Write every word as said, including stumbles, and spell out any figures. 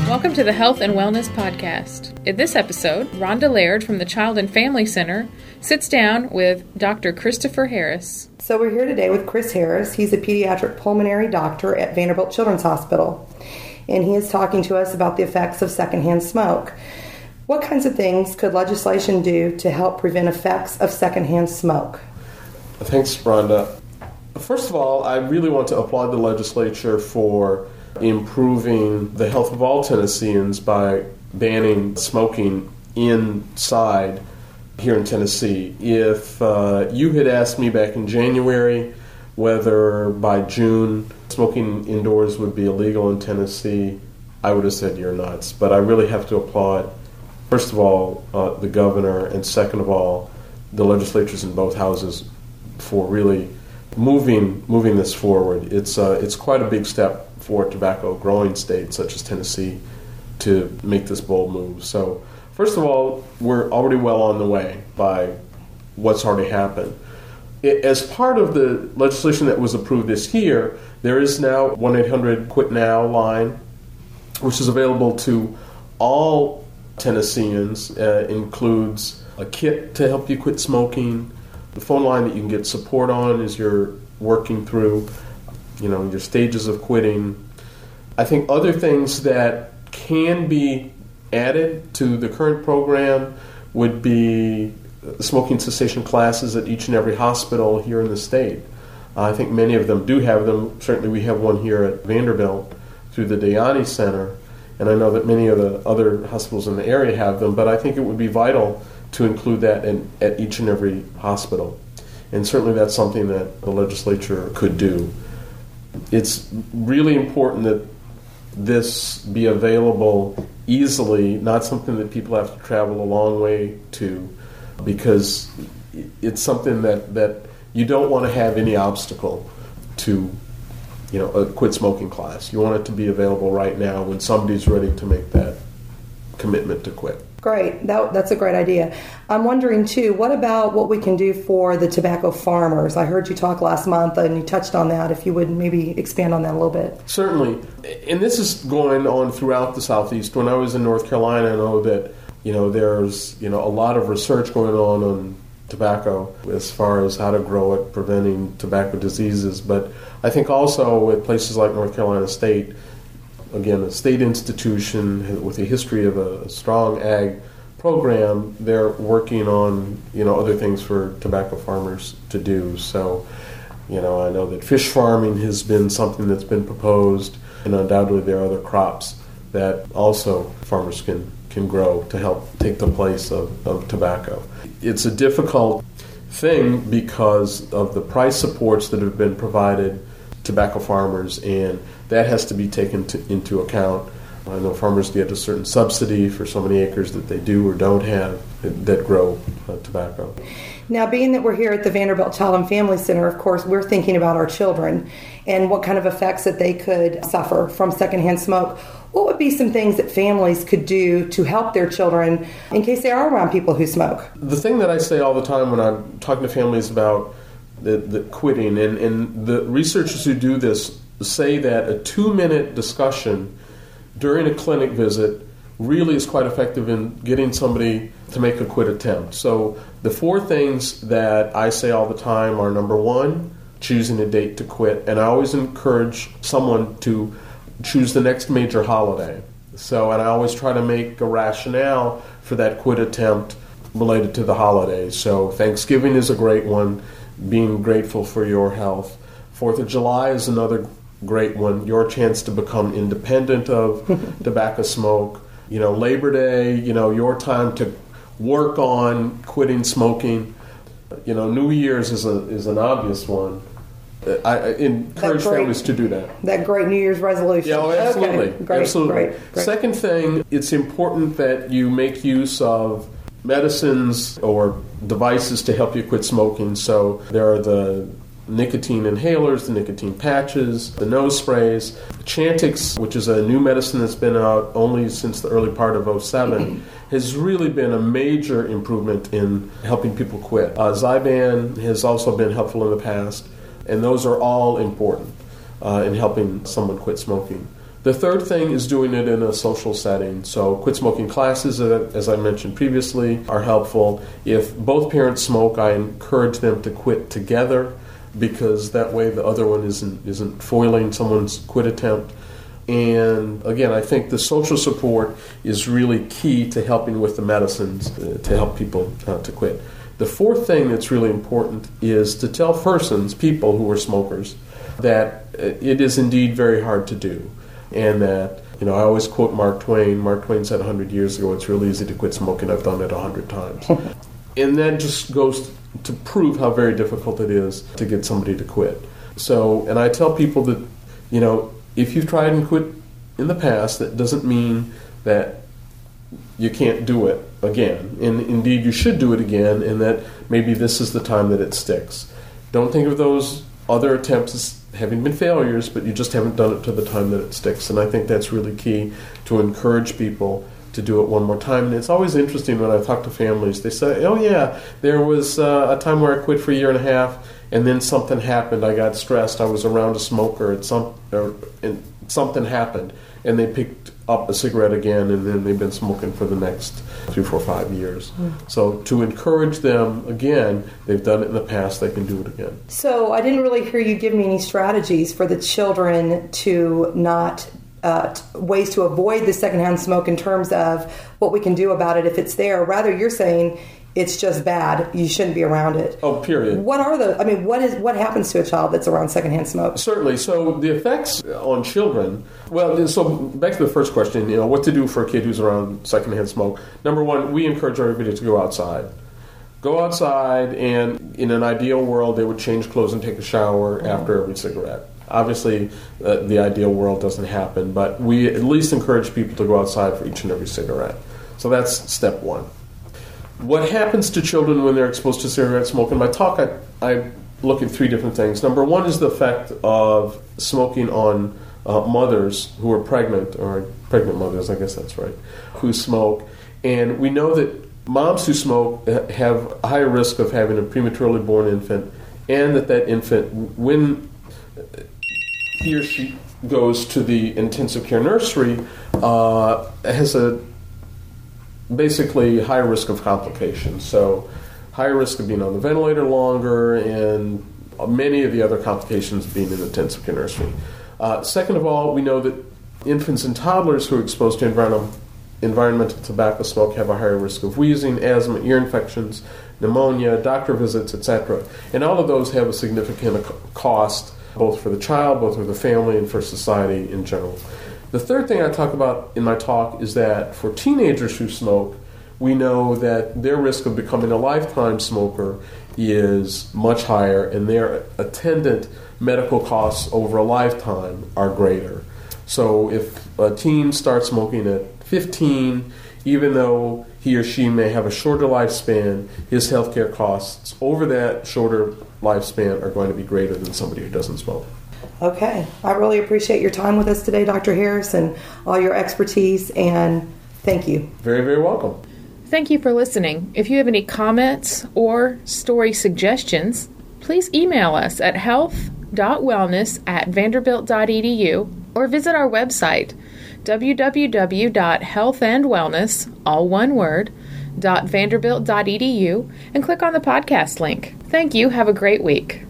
Welcome to the Health and Wellness Podcast. In this episode, Rhonda Laird from the Child and Family Center sits down with Doctor Christopher Harris. So we're here today with Chris Harris. He's a pediatric pulmonary doctor at Vanderbilt Children's Hospital, and he is talking to us about the effects of secondhand smoke. What kinds of things could legislation do to help prevent effects of secondhand smoke? Thanks, Rhonda. First of all, I really want to applaud the legislature for improving the health of all Tennesseans by banning smoking inside here in Tennessee. If uh, you had asked me back in January whether by June smoking indoors would be illegal in Tennessee, I would have said you're nuts. But I really have to applaud, first of all, uh, the governor, and second of all, the legislatures in both houses for really moving moving this forward. It's uh, it's quite a big step for a tobacco growing state such as Tennessee to make this bold move. So, first of all, we're already well on the way by what's already happened. It, as part of the legislation that was approved this year, there is now one eight hundred quit now line, which is available to all Tennesseans. Uh, includes a kit to help you quit smoking. The phone line that you can get support on as you're working through, you know, your stages of quitting. I think other things that can be added to the current program would be smoking cessation classes at each and every hospital here in the state. Uh, I think many of them do have them. Certainly we have one here at Vanderbilt through the Dayani Center, and I know that many of the other hospitals in the area have them, but I think it would be vital to include that in, at each and every hospital. And certainly that's something that the legislature could do. It's really important that this be available easily, not something that people have to travel a long way to, because it's something that, that you don't want to have any obstacle to, you know, a quit smoking class. You want it to be available right now when somebody's ready to make that commitment to quit. Great. That, that's a great idea. I'm wondering, too, what about what we can do for the tobacco farmers? I heard you talk last month, and you touched on that. If you would maybe expand on that a little bit. Certainly. And this is going on throughout the Southeast. When I was in North Carolina, I know that, you know, there's, you know, a lot of research going on on tobacco as far as how to grow it, preventing tobacco diseases. But I think also at places like North Carolina State, again, a state institution with a history of a strong ag program, they're working on, you know, other things for tobacco farmers to do. So, you know, I know that fish farming has been something that's been proposed, and undoubtedly there are other crops that also farmers can, can grow to help take the place of, of tobacco. It's a difficult thing because of the price supports that have been provided to tobacco farmers, and that has to be taken to, into account. I know farmers get a certain subsidy for so many acres that they do or don't have that grow uh, tobacco. Now, being that we're here at the Vanderbilt Child and Family Center, of course, we're thinking about our children and what kind of effects that they could suffer from secondhand smoke. What would be some things that families could do to help their children in case they are around people who smoke? The thing that I say all the time when I'm talking to families about the, the quitting, and, and the researchers who do this say that a two-minute discussion during a clinic visit really is quite effective in getting somebody to make a quit attempt. So the four things that I say all the time are, number one, choosing a date to quit. And I always encourage someone to choose the next major holiday. So, and I always try to make a rationale for that quit attempt related to the holidays. So Thanksgiving is a great one, being grateful for your health. Fourth of July is another great one, your chance to become independent of tobacco smoke. You know, Labor Day, you know, your time to work on quitting smoking. You know, New Year's is a is an obvious one. I, I encourage great, families to do that. That great New Year's resolution. Yeah, oh, absolutely. Okay. Great, absolutely. Great, great. Second thing, it's important that you make use of medicines or devices to help you quit smoking. So there are the nicotine inhalers, the nicotine patches, the nose sprays. Chantix, which is a new medicine that's been out only since the early part of oh seven, has really been a major improvement in helping people quit. Uh, Zyban has also been helpful in the past, and those are all important uh, in helping someone quit smoking. The third thing is doing it in a social setting. So quit smoking classes, as I mentioned previously, are helpful. If both parents smoke, I encourage them to quit together, because that way the other one isn't isn't foiling someone's quit attempt. And again, I think the social support is really key to helping with the medicines uh, to help people uh, to quit. The fourth thing that's really important is to tell persons, people who are smokers, that it is indeed very hard to do. And that, you know, I always quote Mark Twain. Mark Twain said one hundred years ago, it's real easy to quit smoking. I've done it one hundred times. And that just goes to prove how very difficult it is to get somebody to quit. So, and I tell people that, you know, if you've tried and quit in the past, that doesn't mean that you can't do it again. And indeed, you should do it again, and that maybe this is the time that it sticks. Don't think of those other attempts as having been failures, but you just haven't done it to the time that it sticks. And I think that's really key, to encourage people to do it one more time. And it's always interesting when I talk to families. They say, oh yeah, there was uh, a time where I quit for a year and a half, and then something happened. I got stressed. I was around a smoker, and, some, or, and something happened. And they picked up a cigarette again, and then they've been smoking for the next three, four, five years. Mm. So to encourage them, again, they've done it in the past, they can do it again. So I didn't really hear you give me any strategies for the children to not, uh, ways to avoid the secondhand smoke in terms of what we can do about it if it's there. Rather, you're saying it's just bad, you shouldn't be around it. Oh, period. What are the, I mean, what is what happens to a child that's around secondhand smoke? Certainly. So the effects on children, well, so back to the first question, you know, what to do for a kid who's around secondhand smoke. Number one, we encourage everybody to go outside. Go outside, and in an ideal world, they would change clothes and take a shower mm-hmm. after every cigarette. Obviously, uh, the ideal world doesn't happen, but we at least encourage people to go outside for each and every cigarette. So that's step one. What happens to children when they're exposed to cigarette smoke? In my talk, I, I look at three different things. Number one is the effect of smoking on uh, mothers who are pregnant, or pregnant mothers, I guess that's right, who smoke. And we know that moms who smoke have a higher risk of having a prematurely born infant, and that that infant, when he or she goes to the intensive care nursery, uh, has a basically higher risk of complications. So higher risk of being on the ventilator longer, and many of the other complications being in the intensive care nursery. Uh, second of all, we know that infants and toddlers who are exposed to environmental, environmental tobacco smoke have a higher risk of wheezing, asthma, ear infections, pneumonia, doctor visits, et cetera. And all of those have a significant cost, both for the child, both for the family, and for society in general. The third thing I talk about in my talk is that for teenagers who smoke, we know that their risk of becoming a lifetime smoker is much higher, and their attendant medical costs over a lifetime are greater. So if a teen starts smoking at fifteen, even though he or she may have a shorter lifespan, his healthcare costs over that shorter lifespan are going to be greater than somebody who doesn't smoke. Okay. I really appreciate your time with us today, Doctor Harris, and all your expertise, and thank you. Very, very welcome. Thank you for listening. If you have any comments or story suggestions, please email us at health dot wellness at vanderbilt dot e d u or visit our website, w w w dot health and wellness, all one word, .vanderbilt dot e d u, and click on the podcast link. Thank you. Have a great week.